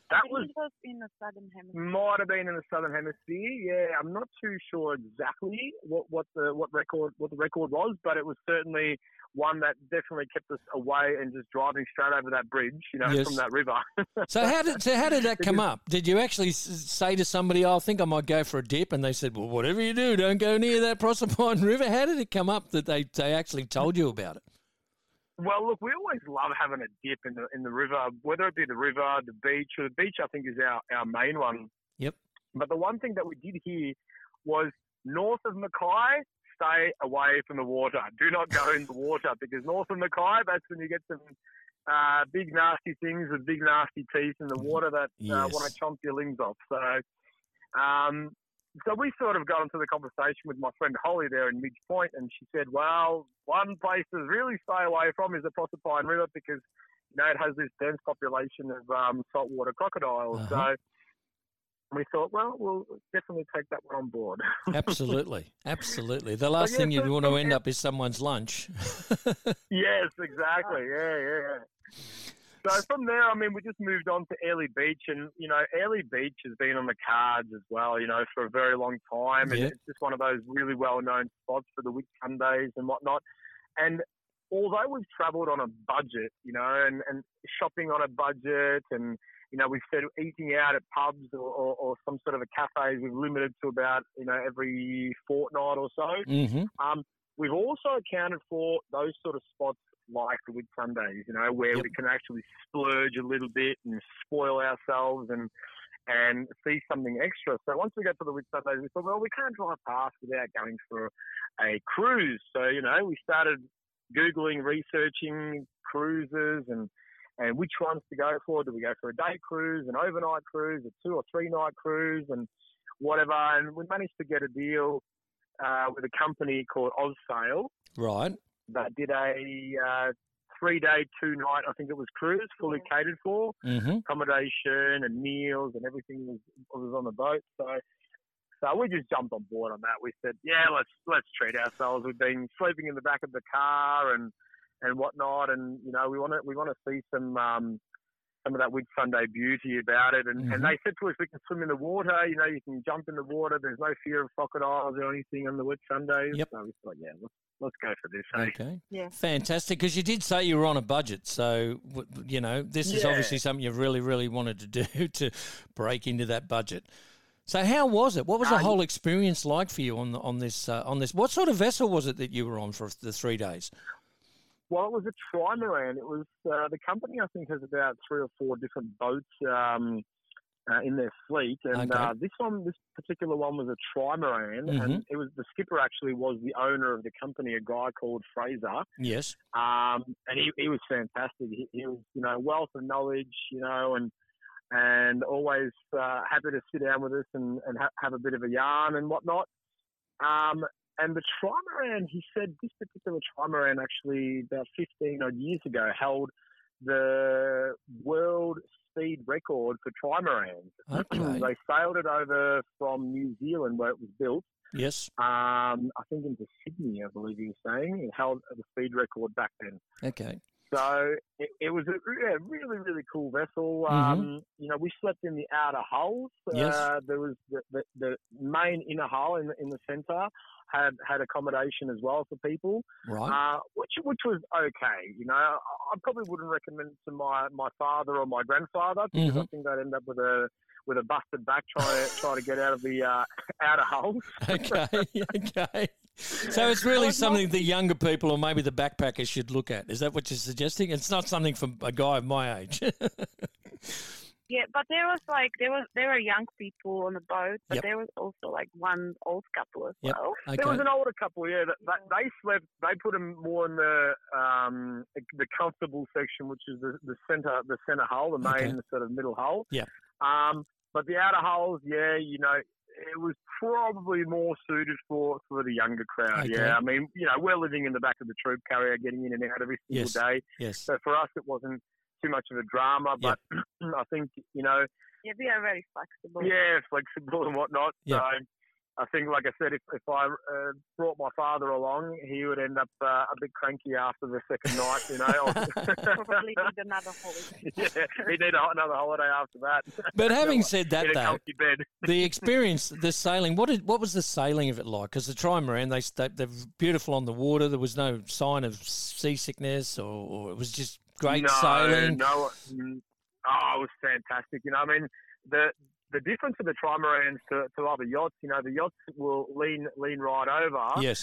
That I think it was in the southern hemisphere. might have been in the southern hemisphere. Yeah, I'm not too sure exactly what the record was, but it was certainly one that definitely kept us away and just driving straight over that bridge, Yes. from that river. So how did that come up? Did you actually say to somebody, "I think I might go for a dip," and they said, "Well, whatever you do, don't go near that Proserpine River"? How did it come up that they actually told you about it? Well, look, we always love having a dip in the river, whether it be the river, the beach, or the beach. I think is our main one. Yep. But the one thing that we did here was north of Mackay, stay away from the water. Do not go in the water because north of Mackay, that's when you get some big nasty things with big nasty teeth in the water that Yes. want to chomp your limbs off. So we sort of got into the conversation with my friend Holly there in Midge Point, and she said, well, one place to really stay away from is the Proserpine River because, it has this dense population of saltwater crocodiles. Uh-huh. So we thought, well, we'll definitely take that one on board. Absolutely. The last thing you want to end up is someone's lunch. Yes, exactly. Yeah. So from there, we just moved on to Airlie Beach, and Airlie Beach has been on the cards as well, for a very long time, and Yeah. it's just one of those really well-known spots for the Whitsundays and whatnot. And although we've travelled on a budget, and shopping on a budget, and we've said eating out at pubs or some sort of a cafe, we've limited to about every fortnight or so. Mm-hmm. We've also accounted for those sort of spots like the Whitsundays, where Yep. we can actually splurge a little bit and spoil ourselves and see something extra. So once we got to the Whitsundays, we thought, well, we can't drive past without going for a cruise. So, we started Googling, researching cruises and which ones to go for. Do we go for a day cruise, an overnight cruise, a 2 or 3 night cruise and whatever. And we managed to get a deal with a company called Ozsail. Right. That did a 3-day, 2-night, I think it was cruise, fully catered for, Mm-hmm. accommodation and meals and everything was on the boat. So we just jumped on board on that. We said, yeah, let's treat ourselves. We've been sleeping in the back of the car and whatnot, and we want to see some of that Whitsunday beauty about it. And, Mm-hmm. and they said to us, we can swim in the water. You can jump in the water. There's no fear of crocodiles or anything on the Whitsundays. Yep. So we thought, yeah, let's go for this. Hey? Okay. Yeah. Fantastic, because you did say you were on a budget, so this is Yeah. obviously something you've really, really wanted to do to break into that budget. So how was it? What was the whole experience like for you on this? What sort of vessel was it that you were on for the 3 days? Well, it was a trimaran. It was the company, I think, has about 3 or 4 different boats in their fleet, and Okay. this particular one was a trimaran, Mhm. and it was the skipper actually was the owner of the company, a guy called Fraser, Yes. and he was fantastic. He was wealth of knowledge, and always happy to sit down with us and have a bit of a yarn and whatnot. And the trimaran, he said this particular trimaran actually about 15 odd years ago held the world speed record for trimarans. Okay. They sailed it over from New Zealand where it was built, Yes. I think into Sydney, I believe he was saying. It held the speed record back then. Okay. So it was a really, really cool vessel. Mhm. We slept in the outer hulls. Yes. There was the main inner hull in the centre had accommodation as well for people, Right. which was okay. I probably wouldn't recommend it to my father or my grandfather because I Mhm. think they'd end up with a busted back trying to get out of the outer hulls. Okay. Okay. So it's really something the younger people or maybe the backpackers should look at. Is that what you're suggesting? It's not something for a guy of my age. Yeah, but there were young people on the boat, but Yep. there was also one old couple as Yep. well. Okay. There was an older couple, yeah. They slept. They put them more in the comfortable section, which is the center hull, the main Okay. sort of middle hull. Yeah. But the outer hulls, yeah, it was probably more suited for the younger crowd. Okay. Yeah, we're living in the back of the troop carrier, getting in and out every single Yes. day. Yes. So for us, it wasn't too much of a drama. But I think Yeah, we are very flexible. yeah, flexible and whatnot. Yeah. So I think, like I said, if I brought my father along, he would end up a bit cranky after the second night, you know. Probably need another holiday. Yeah, he'd need another holiday after that. But having said that, in a though, comfy bed. the experience, the sailing, what was the sailing of it like? Because the trimaran, they're beautiful on the water. There was no sign of seasickness, or it was just great sailing. No, it was fantastic. You know, I mean, the difference of the trimarans to other yachts, you know, the yachts will lean right over. Yes.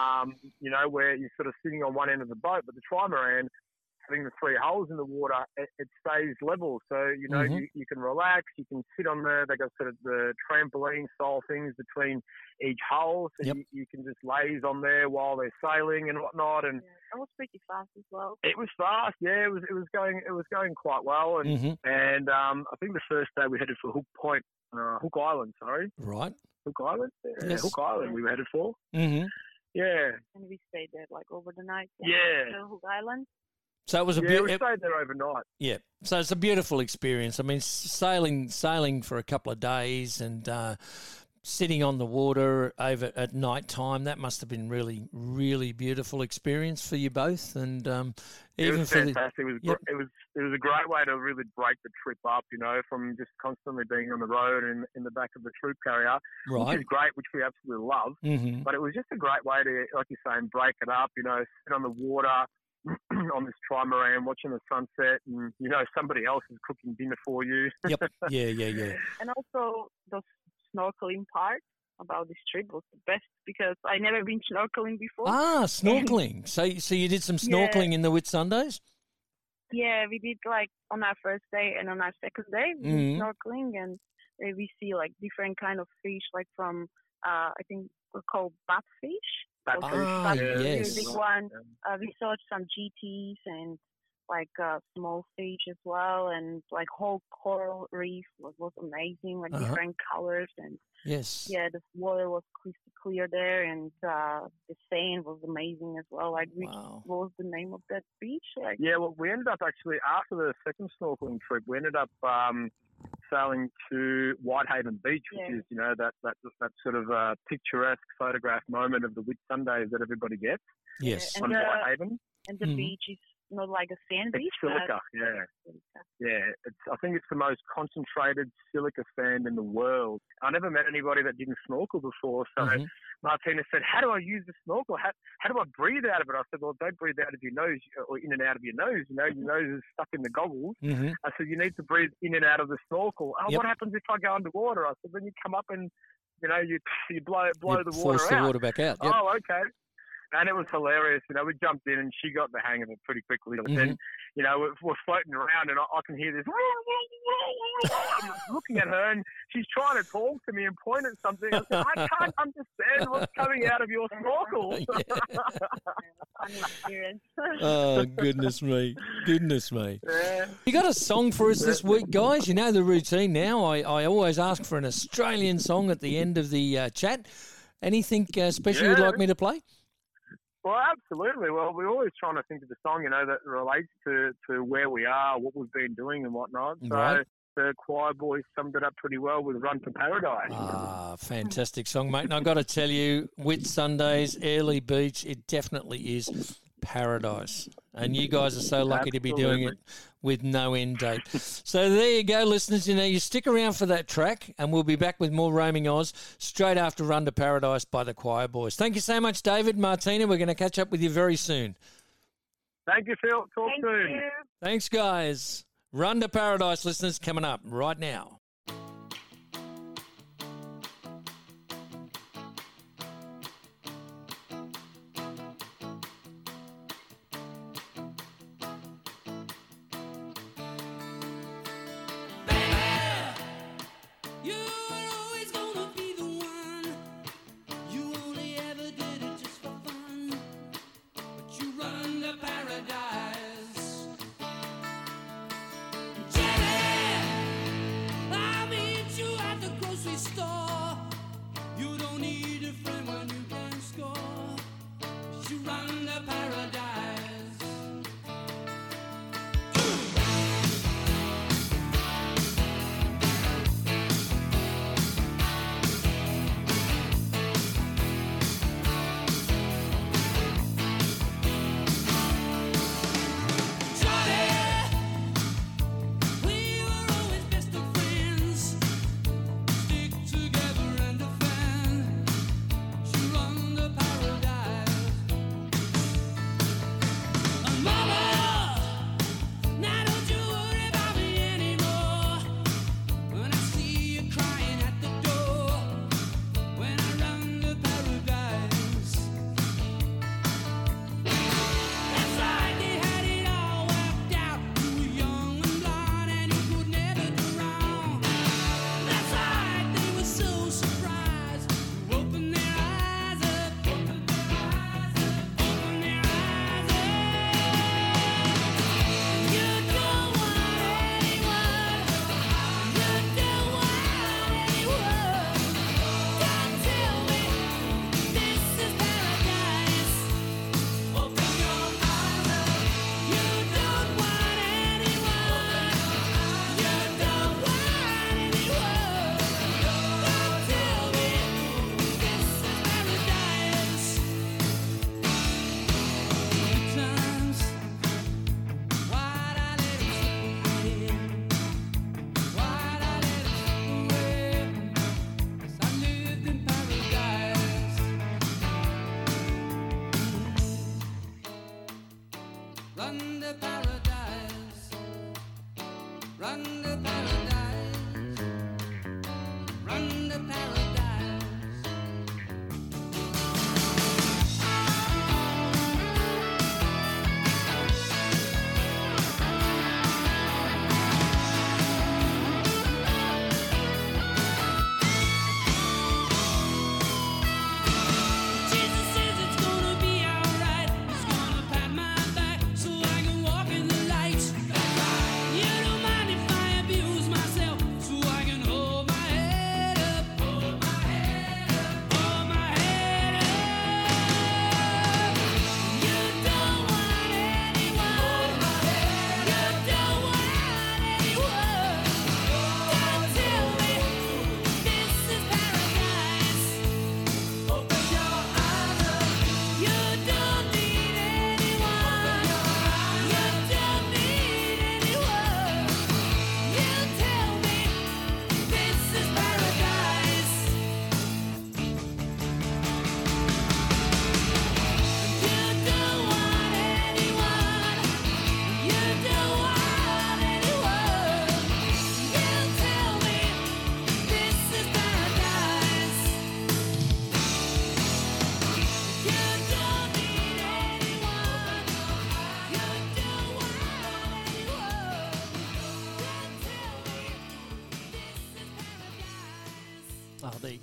You know, where you're sort of sitting on one end of the boat, but the trimaran, having the three holes in the water, it stays level. So, you know, you can relax, you can sit on there. They got sort of the trampoline style things between each hole. So you can just laze on there while they're sailing and whatnot. And it was pretty fast as well. It was fast, yeah. It was going quite well. And I think the first day we headed for Hook Island, sorry. Right. Hook Island? Yeah, Yes. Hook Island we were headed for. Mm-hmm. Yeah. And we stayed there like over the night. Yeah. Hook Island. So it was we stayed there overnight. Yeah. So it's a beautiful experience. I mean, sailing for a couple of days and sitting on the water over at night time, that must have been really, really beautiful experience for you both. And it even was for fantastic. It was a great way to really break the trip up, you know, from just constantly being on the road and in the back of the troop carrier, which is great, which we absolutely love. Mm-hmm. But it was just a great way to, like you're saying, break it up, you know, sit on the water on this trimaran, watching the sunset, and, you know, somebody else is cooking dinner for you. Yep. Yeah. And also the snorkeling part about this trip was the best because I never been snorkeling before. Snorkeling. So you did some snorkeling in the Whitsundays? Yeah, we did like on our first day and on our second day we did snorkeling, and we see like different kind of fish, like from I think we're called batfish. Yes. Big one. We saw some GTs and like small fish as well, and like whole coral reef was amazing, like different colors, and the water was crystal clear there, and the sand was amazing as well. Like, what was the name of that beach? Like, we ended up actually after the second snorkeling trip, we ended up sailing to Whitehaven Beach, which is, you know, that sort of picturesque photograph moment of the Whitsundays that everybody gets. Yes. On Whitehaven. And the beach is not like a sand beach. It's silica, I think it's the most concentrated silica sand in the world. I never met anybody that didn't snorkel before, so Martina said, "How do I use the snorkel? How do I breathe out of it?" I said, "Well, don't breathe out of your nose or in and out of your nose. You know, your nose is stuck in the goggles." I said, "You need to breathe in and out of the snorkel." What happens if I go underwater? I said, "When you come up and, you know, you blow the water out." Force the water back out. Yep. Oh, okay. And it was hilarious. You know, we jumped in and she got the hang of it pretty quickly. And, you know, we're floating around and I can hear this. I'm looking at her and she's trying to talk to me and point at something. I said, "I can't understand what's coming out of your snorkel." Funny experience. Oh, goodness me. Yeah. You got a song for us this week, guys? You know the routine now. I always ask for an Australian song at the end of the chat. Anything special you'd like me to play? Well, absolutely. Well, we're always trying to think of a song, you know, that relates to where we are, what we've been doing and whatnot. So the Choir Boys summed it up pretty well with Run to Paradise. Fantastic song, mate. And I've got to tell you, Whitsundays, Airlie Beach, it definitely is paradise. And you guys are so lucky to be doing it with no end date. So there you go, listeners. You know, you stick around for that track and we'll be back with more Roaming Oz straight after Run to Paradise by the Choir Boys. Thank you so much, David, Martina. We're going to catch up with you very soon. Thank you, Phil. Talk soon. You. Thanks, guys. Run to Paradise, listeners, coming up right now. Paradise. Jenny,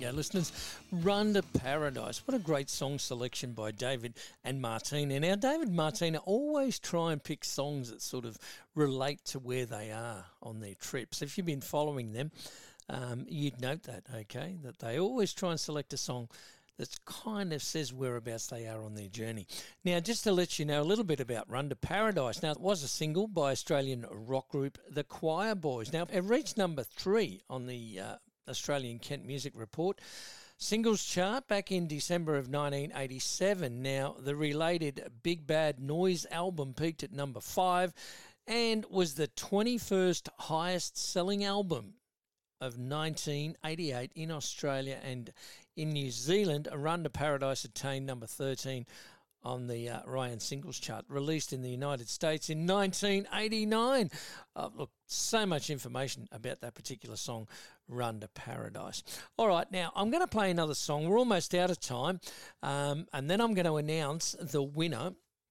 you go, listeners. Run to Paradise. What a great song selection by David and Martina. Now, David and Martina always try and pick songs that sort of relate to where they are on their trips. If you've been following them, you'd note that, okay, that they always try and select a song that kind of says whereabouts they are on their journey. Now, just to let you know a little bit about Run to Paradise. Now, it was a single by Australian rock group The Choir Boys. Now, it reached number 3 on the Australian Kent Music Report singles chart back in December of 1987. Now, the related Big Bad Noise album peaked at number 5 and was the 21st highest selling album of 1988 in Australia, and in New Zealand, A Run to Paradise attained number 13 on the Ryan Singles Chart, released in the United States in 1989. Look, so much information about that particular song, Run to Paradise. All right, now I'm going to play another song. We're almost out of time, and then I'm going to announce the winner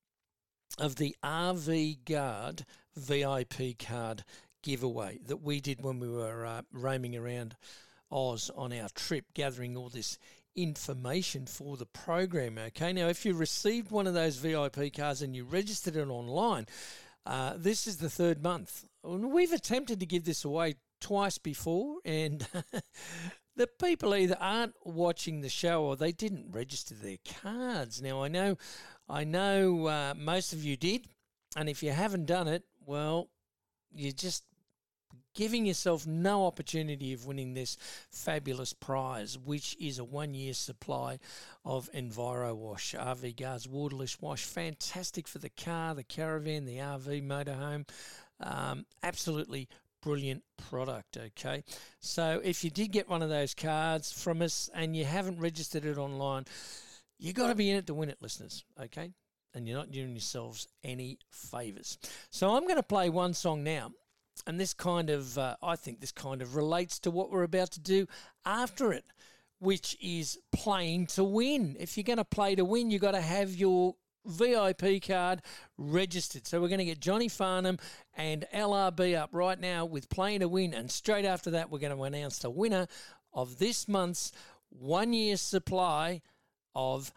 of the RV Guard VIP card giveaway that we did when we were roaming around Oz on our trip, gathering all this information for the program. Okay, now if you received one of those VIP cards and you registered it online, this is the 3rd month. We've attempted to give this away twice before, and the people either aren't watching the show or they didn't register their cards. Now I know most of you did, and if you haven't done it, well, you're just giving yourself no opportunity of winning this fabulous prize, which is a 1-year supply of EnviroWash, RV Guard's waterless wash. Fantastic for the car, the caravan, the RV motorhome. Absolutely brilliant product, okay? So if you did get one of those cards from us and you haven't registered it online, you got to be in it to win it, listeners, okay? And you're not doing yourselves any favours. So I'm going to play one song now. And this kind of, I think this kind of relates to what we're about to do after it, which is playing to win. If you're going to play to win, you've got to have your VIP card registered. So we're going to get Johnny Farnham and LRB up right now with Playing to Win. And straight after that, we're going to announce the winner of this month's 1-year supply of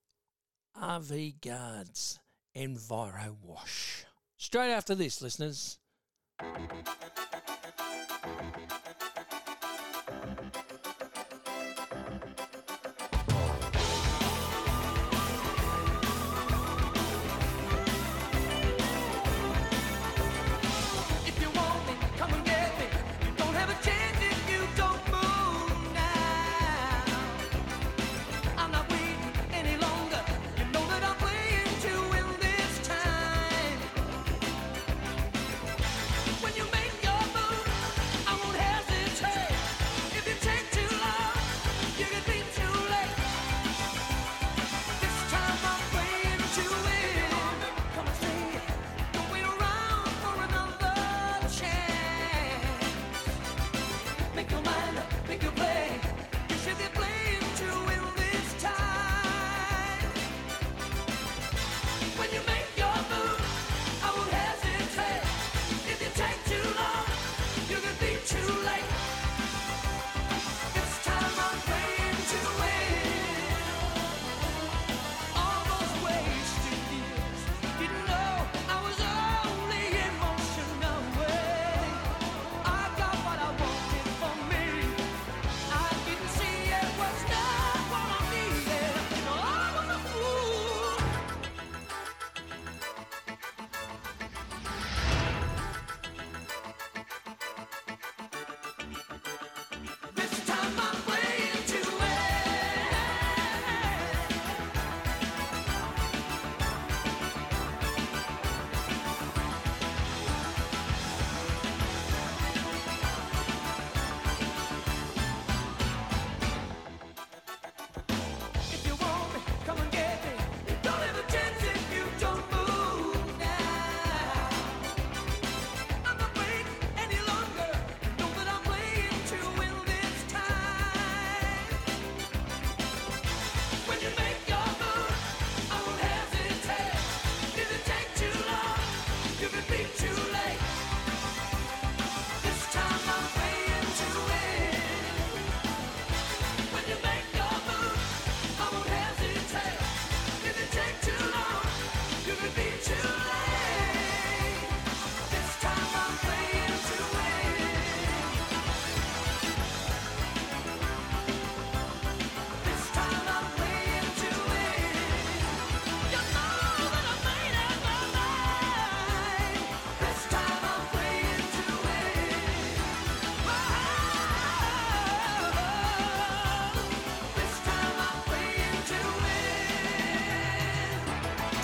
RV Guard's EnviroWash. Straight after this, listeners. When you make your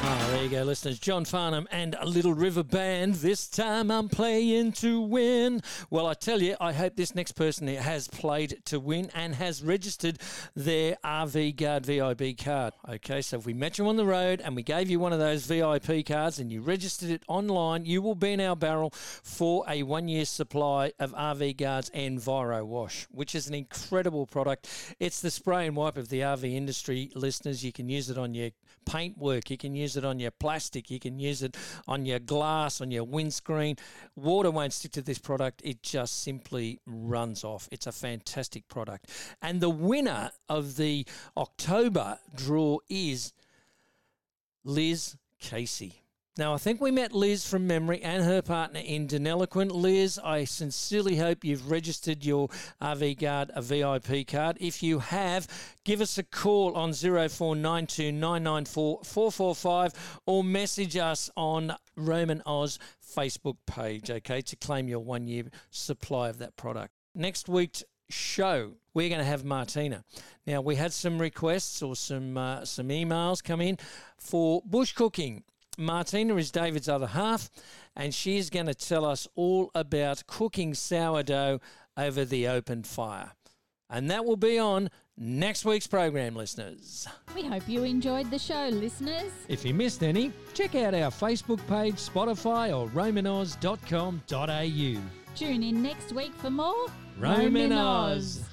There you go, listeners. John Farnham and a Little River Band. This time I'm playing to win. Well, I tell you, I hope this next person has played to win and has registered their RV Guard VIP card. Okay, so if we met you on the road and we gave you one of those VIP cards and you registered it online, you will be in our barrel for a 1-year supply of RV Guard's Enviro Wash, which is an incredible product. It's the spray and wipe of the RV industry, listeners. You can use it on your paintwork, you can use it on your plastic, you can use it on your glass, on your windscreen. Water won't stick to this product. It just simply runs off. It's a fantastic product. And the winner of the October draw is Liz Casey. Now, I think we met Liz from memory and her partner in Deniliquin. Liz, I sincerely hope you've registered your RV Guard a VIP card. If you have, give us a call on 0492 994 445 or message us on Roman Oz Facebook page, okay, to claim your 1-year supply of that product. Next week's show, we're going to have Martina. Now, we had some requests or some emails come in for bush cooking. Martina is David's other half, and she's going to tell us all about cooking sourdough over the open fire. And that will be on next week's program, listeners. We hope you enjoyed the show, listeners. If you missed any, check out our Facebook page, Spotify or romanoz.com.au. Tune in next week for more Roman Oz.